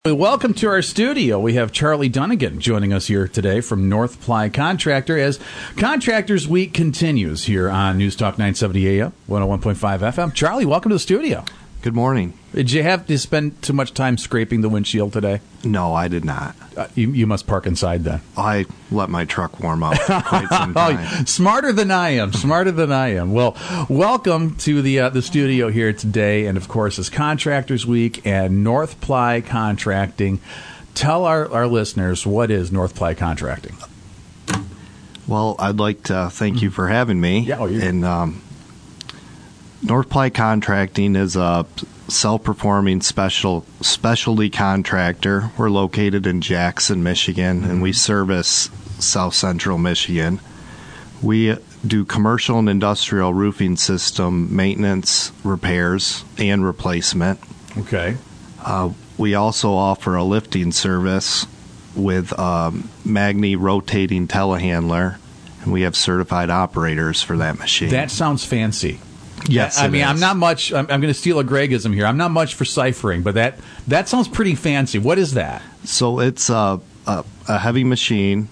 Welcome to our studio. We have Charlie Dunnigan joining us here today from North Ply Contractor as Contractors Week continues here on News Talk 970 AM, 101.5 FM. Charlie, welcome to the studio. Good morning. Did you have to spend too much time scraping the windshield today? No, I did not. You must park inside then. I let my truck warm up for quite some time. Smarter than I am. Smarter than I am. Well, welcome to the studio here today, and of course, it's Contractors Week and North Ply Contracting. Tell our listeners, what is North Ply Contracting? Well, I'd like to thank you for having me. Yeah, and North Ply Contracting is a self-performing specialty contractor. We're located in Jackson, Michigan, and we service South Central Michigan. We do commercial and industrial roofing system maintenance, repairs, and replacement. Okay. We also offer a lifting service with Magni rotating telehandler, and we have certified operators for that machine. That sounds fancy. Yes, I mean, I'm not much. I'm going to steal a Gregism here. I'm not much for ciphering, but that sounds pretty fancy. What is that? So it's a heavy machine.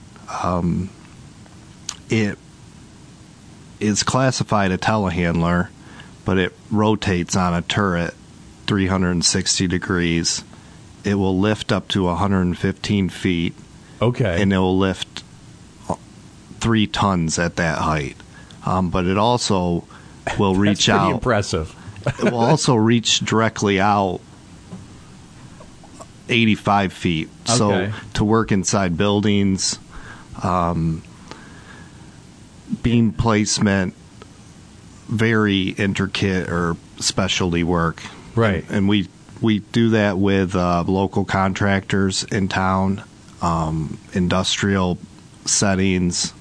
It is classified a telehandler, but it rotates on a turret 360 degrees. It will lift up to 115 feet. Okay. And it will lift 3 tons at that height. But it also will reach That's pretty out. Impressive. It will also reach directly out 85 feet. Okay. So to work inside buildings, beam placement, very intricate or specialty work. Right. And we do that with local contractors in town, industrial settings,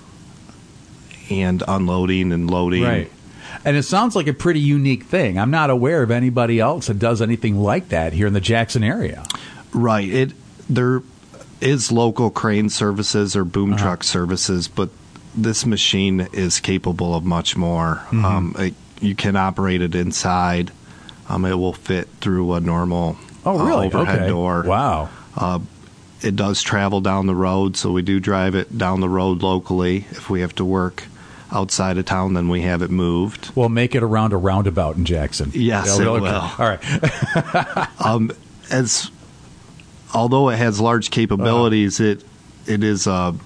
and unloading and loading. Right. And it sounds like a pretty unique thing. I'm not aware of anybody else that does anything like that here in the Jackson area. Right. There is local crane services or boom truck services, but this machine is capable of much more. You can operate it inside. It will fit through a normal overhead door. Wow. It does travel down the road, so we do drive it down the road locally. If we have to work outside of town, then we have it moved. We'll make it around a roundabout in Jackson. Yes, it will. All right. Although it has large capabilities, it is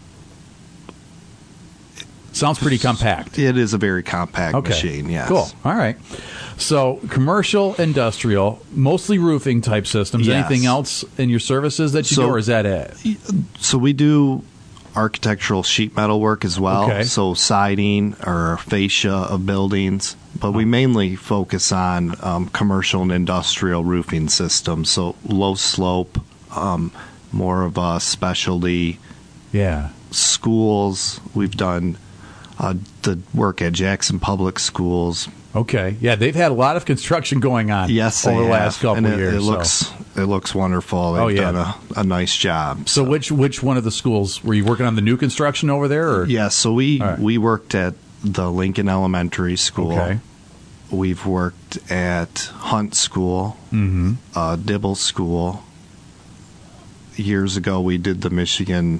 sounds pretty compact. It is a very compact machine, yes. Cool. All right. So commercial, industrial, mostly roofing type systems. Yes. Anything else in your services that you do, or is that it? So we do architectural sheet metal work as well. Okay. So siding or fascia of buildings. But we mainly focus on commercial and industrial roofing systems. So low slope, more of a specialty. Yeah. Schools. We've done the work at Jackson Public Schools. Okay. Yeah, they've had a lot of construction going on over the last couple of years. It looks wonderful. They've done a nice job. So which one of the schools were you working on, the new construction over there? Or? Yeah, so we worked at the Lincoln Elementary School. Okay. We've worked at Hunt School, Dibble School. Years ago, we did the Michigan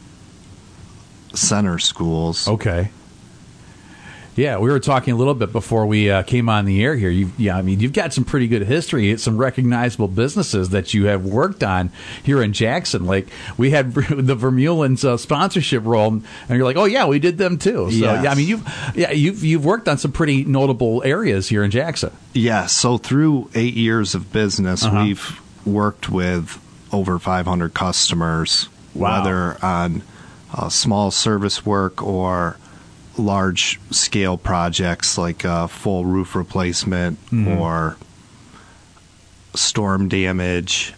Center Schools. Okay. Yeah, we were talking a little bit before we came on the air here. You've got some pretty good history, some recognizable businesses that you have worked on here in Jackson. Like we had the Vermeulen's sponsorship role, and you're like, oh yeah, we did them too. So yes. yeah, I mean you've worked on some pretty notable areas here in Jackson. Yeah. So through 8 years of business, we've worked with over 500 customers, whether on small service work or large scale projects like full roof replacement or storm damage.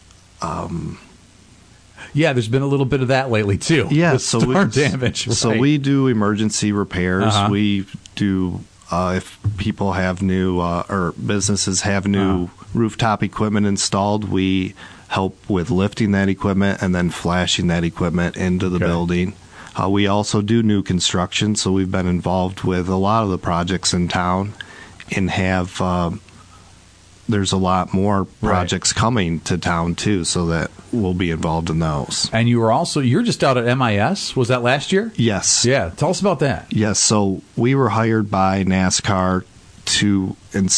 Yeah, there's been a little bit of that lately too. Yeah, with storm damage. Right. So we do emergency repairs. We do if people have new or businesses have new rooftop equipment installed, we help with lifting that equipment and then flashing that equipment into the building. We also do new construction, so we've been involved with a lot of the projects in town and have there's a lot more projects coming to town too, so that we'll be involved in those. And you're just out at MIS. Was that last year? Yes. Yeah. Tell us about that. Yes. So we were hired by NASCAR to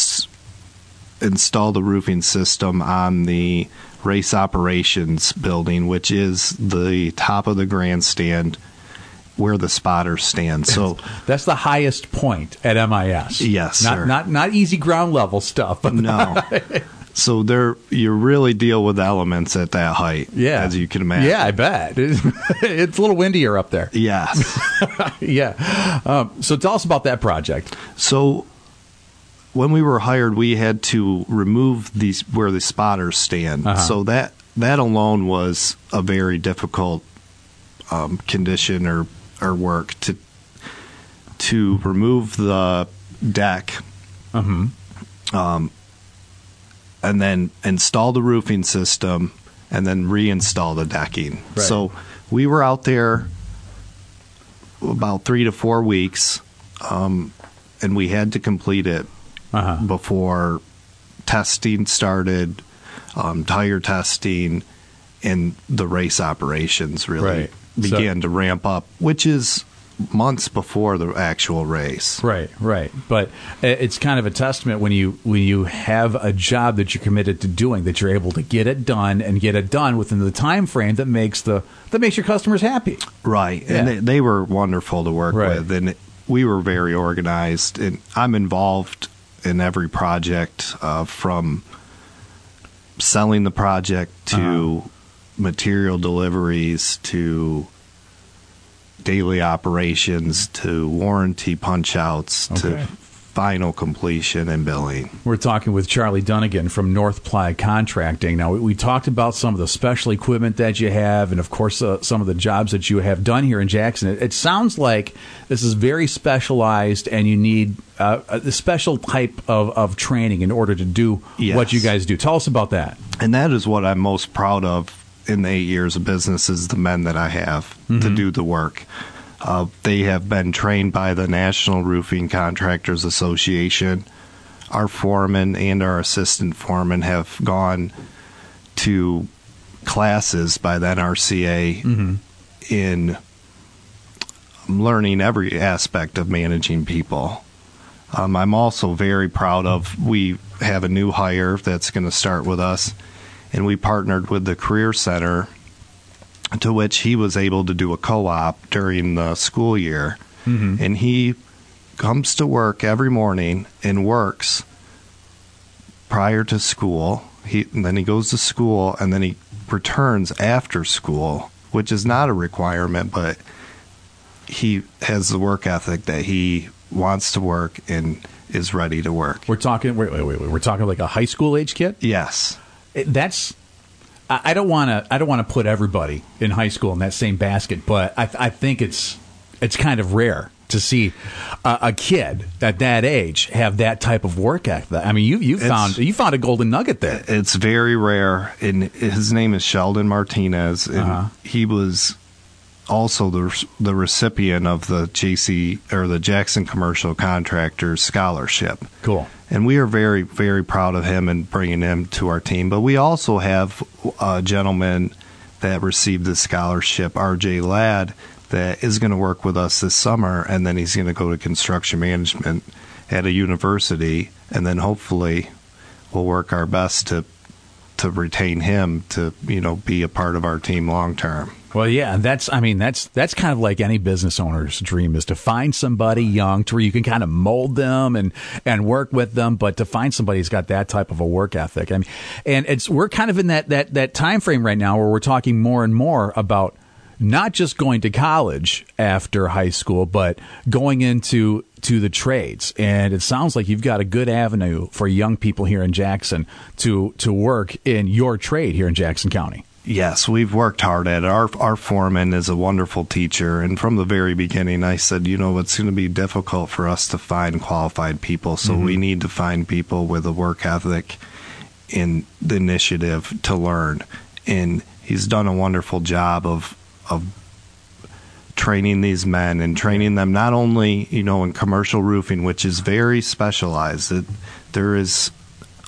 install the roofing system on the race operations building, which is the top of the grandstand where the spotters stand. So that's the highest point at MIS. Yes, sir. Not easy ground level stuff, but no. So you really deal with elements at that height, as you can imagine. Yeah, I bet. It's a little windier up there. Yes. Yeah. So tell us about that project. So when we were hired, we had to remove these where the spotters stand. So that alone was a very difficult condition or work to remove the deck, and then install the roofing system, and then reinstall the decking. Right. So we were out there about 3 to 4 weeks, and we had to complete it before testing started, tire testing, and the race operations really began to ramp up, which is months before the actual race. Right. But it's kind of a testament when you have a job that you're committed to doing, that you're able to get it done and get it done within the time frame that makes your customers happy. Right. Yeah. And they were wonderful to work with, and we were very organized. And I'm involved in every project, from selling the project to material deliveries to daily operations to warranty punch outs to final completion and billing. We're talking with Charlie Dunnigan from North Ply Contracting. Now, we talked about some of the special equipment that you have and, of course, some of the jobs that you have done here in Jackson. It sounds like this is very specialized and you need a special type of training in order to do what you guys do. Tell us about that. And that is what I'm most proud of in the 8 years of business, is the men that I have to do the work. They have been trained by the National Roofing Contractors Association. Our foreman and our assistant foreman have gone to classes by the NRCA in learning every aspect of managing people. I'm also very proud of, we have a new hire that's going to start with us, and we partnered with the Career Center, to which he was able to do a co-op during the school year. And he comes to work every morning and works prior to school. And then he goes to school, and then he returns after school, which is not a requirement, but he has the work ethic that he wants to work and is ready to work. We're talking, wait. We're talking like a high school age kid? Yes. I don't want to put everybody in high school in that same basket, but I think it's kind of rare to see a kid at that age have that type of work ethic. I mean, you found a golden nugget there. It's very rare, and his name is Sheldon Martinez, and he was also the recipient of the the Jackson Commercial Contractors Scholarship. Cool. And we are very, very proud of him and bringing him to our team. But we also have a gentleman that received the scholarship, R.J. Ladd, that is going to work with us this summer, and then he's going to go to construction management at a university, and then hopefully we'll work our best to retain him to be a part of our team long term. Well, yeah, that's kind of like any business owner's dream, is to find somebody young to where you can kind of mold them and work with them, but to find somebody who's got that type of a work ethic. I mean, and we're kind of in that time frame right now where we're talking more and more about not just going to college after high school, but going into the trades. And it sounds like you've got a good avenue for young people here in Jackson to work in your trade here in Jackson County. Yes, we've worked hard at it. Our foreman is a wonderful teacher, and from the very beginning I said, it's going to be difficult for us to find qualified people, so we need to find people with a work ethic and the initiative to learn. And he's done a wonderful job of training these men and training them not only, in commercial roofing, which is very specialized. There is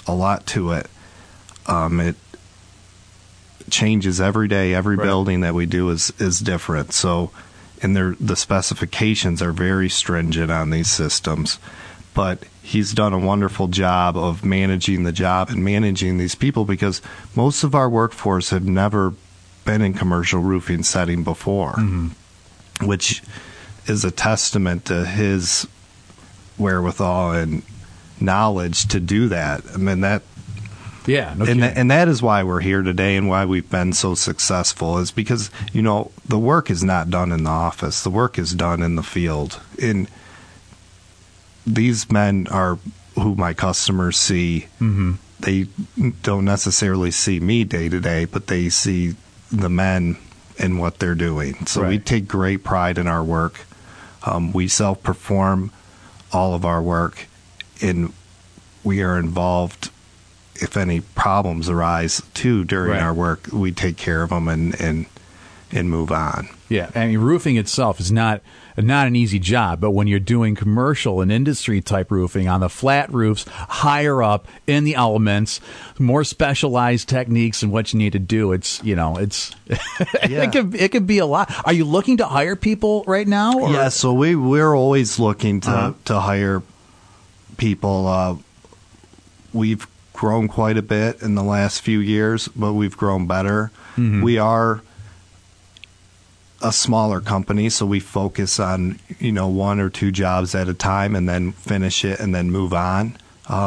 a lot to it. It changes every day. Every building that we do is different. So, and the specifications are very stringent on these systems. But he's done a wonderful job of managing the job and managing these people, because most of our workforce have never been in commercial roofing setting before, which is a testament to his wherewithal and knowledge to do that. I mean, that. Yeah, no and that is why we're here today, and why we've been so successful, is because, you know, the work is not done in the office. The work is done in the field. And these men are who my customers see. They don't necessarily see me day to day, but they see the men and what they're doing. So we take great pride in our work. We self-perform all of our work, and we are involved. If any problems arise too during our work, we take care of them and move on. Yeah, I mean, roofing itself is not an easy job, but when you're doing commercial and industry type roofing on the flat roofs, higher up in the elements, more specialized techniques and what you need to do, it's it could be a lot. Are you looking to hire people right now? Or? Yeah, so we're always looking to hire people. We've grown quite a bit in the last few years, but we've grown better. We are a smaller company, so we focus on, you know, 1 or 2 jobs at a time and then finish it and then move on.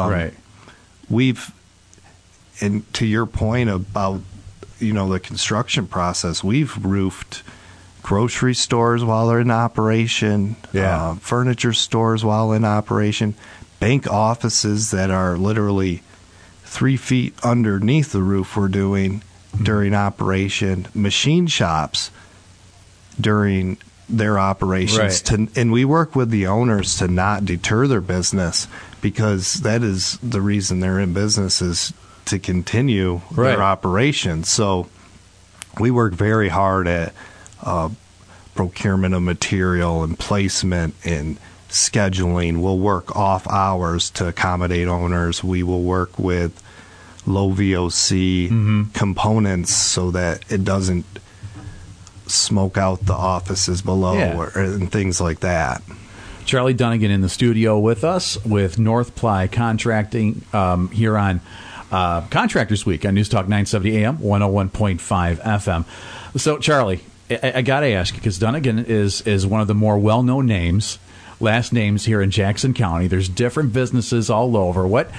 And to your point about, you know, the construction process, we've roofed grocery stores while they're in operation, furniture stores while in operation, bank offices that are literally 3 feet underneath the roof we're doing during operation, machine shops during their operations. And we work with the owners to not deter their business, because that is the reason they're in business, is to continue their operations. So we work very hard at procurement of material and placement and scheduling. We'll work off hours to accommodate owners. We will work with low VOC components so that it doesn't smoke out the offices below and things like that. Charlie Dunnigan in the studio with us with North Ply Contracting here on Contractors Week on News Talk 970 AM, 101.5 FM. So, Charlie, I got to ask you, because Dunnigan is one of the more well-known last names here in Jackson County. There's different businesses all over. What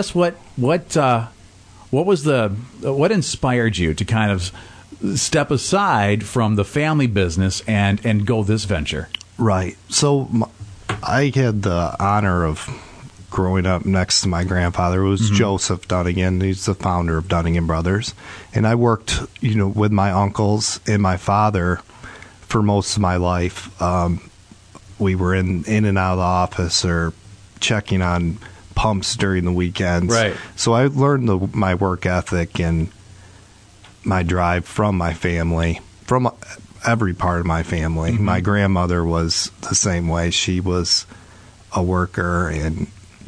inspired you to kind of step aside from the family business and go this venture? Right. So I had the honor of growing up next to my grandfather, who was Joseph Dunnigan. He's the founder of Dunnigan Brothers. And I worked, you know, with my uncles and my father for most of my life. We were in and out of the office or checking on pumps during the weekends. Right. So I learned my work ethic and my drive from my family, from every part of my family. My grandmother was the same way. She was a worker and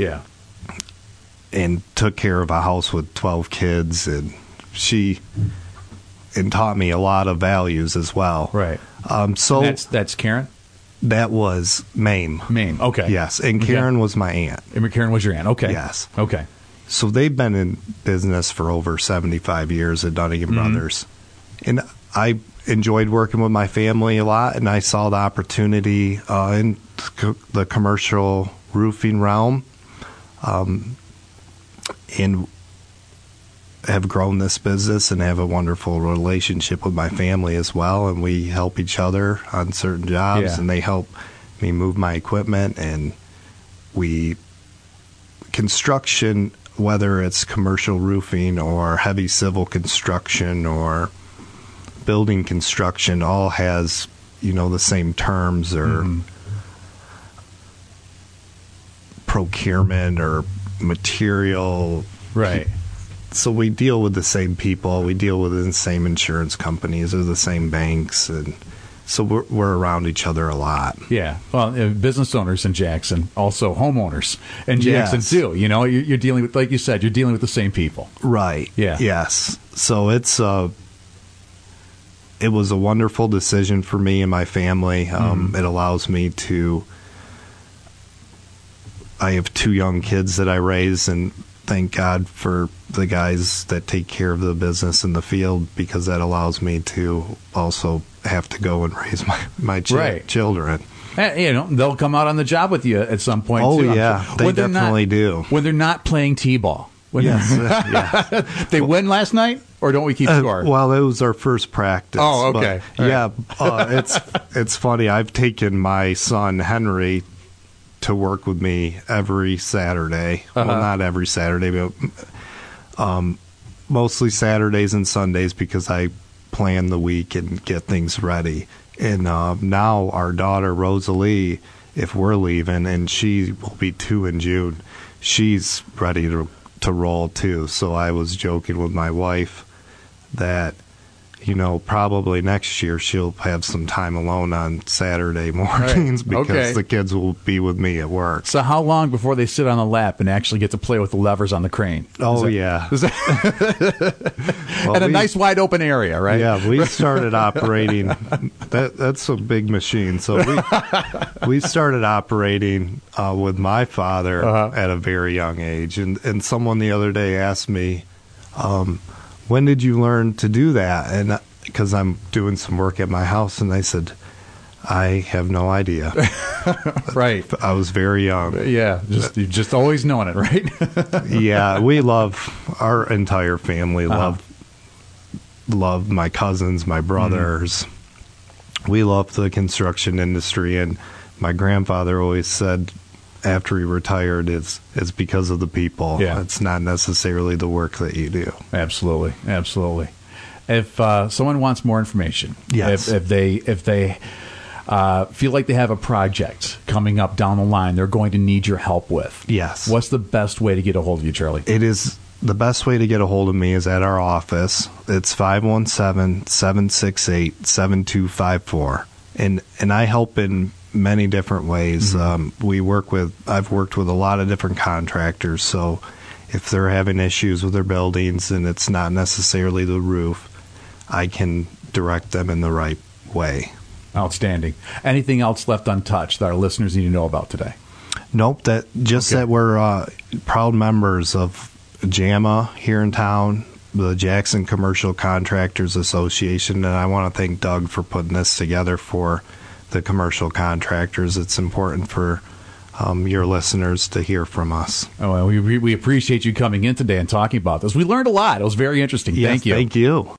took care of a house with 12 kids, and she taught me a lot of values as well. Right. So that's Karen? That was Mame. Mame, okay. Yes, and Karen was my aunt. And Karen was your aunt, okay. Yes. Okay. So they've been in business for over 75 years at Dunnigan Brothers. And I enjoyed working with my family a lot, and I saw the opportunity in the commercial roofing realm, and have grown this business and have a wonderful relationship with my family as well. And we help each other on certain jobs, and they help me move my equipment. And construction, whether it's commercial roofing or heavy civil construction or building construction, all has, you know, the same terms or procurement or material. Right. So we deal with the same people. We deal with the same insurance companies or the same banks. And So we're around each other a lot. Yeah. Well, business owners in Jackson, also homeowners in Jackson Yes. too. You know, you're dealing with, like you said, you're dealing with the same people. Right. Yeah. Yes. So it was a wonderful decision for me and my family. It allows me to. I have 2 young kids that I raise, and thank God for the guys that take care of the business in the field, because that allows me to also have to go and raise my Right. children. You know, they'll come out on the job with you at some point. Oh, too, I'm yeah. sure. They When they're definitely do. When they're not playing t-ball. When Yes. Yes. they win last night, or don't we keep score? Well, it was our first practice. Oh, okay. But, All yeah, it's funny. I've taken my son Henry to work with me every Saturday. Well, not every Saturday, but mostly Saturdays and Sundays, because I plan the week and get things ready. And now our daughter Rosalie, if we're leaving, and she will be 2 in June, she's ready to roll too. So I was joking with my wife that, you know, probably next year she'll have some time alone on Saturday mornings because Okay. the kids will be with me at work. So how long before they sit on the lap and actually get to play with the levers on the crane? Oh, Is yeah. At a nice wide open area, right? Yeah, we started operating. That's a big machine. So we started operating with my father at a very young age. And someone the other day asked me, when did you learn to do that? And because I'm doing some work at my house, and I said, I have no idea. Right. I was very young. Yeah. You've just always known it, right? Yeah, we love our entire family. Love my cousins, my brothers. We love the construction industry, and my grandfather always said, after he retired, it's because of the people. Yeah. It's not necessarily the work that you do. Absolutely. If someone wants more information, Yes. if they feel like they have a project coming up down the line they're going to need your help with, Yes. what's the best way to get a hold of you, Charlie? It is the best way to get a hold of me is at our office. It's 517-768-7254. And I help in many different ways. I've worked with a lot of different contractors, so if they're having issues with their buildings and it's not necessarily the roof, I can direct them in the right way. Outstanding. Anything else left untouched that our listeners need to know about today? Nope, that we're proud members of JAMA here in town, the Jackson Commercial Contractors Association, and I want to thank Doug for putting this together for the commercial contractors. It's important for your listeners to hear from us. Oh, well, we appreciate you coming in today and talking about this. We learned a lot. It was very interesting. Yes, Thank you. Thank you.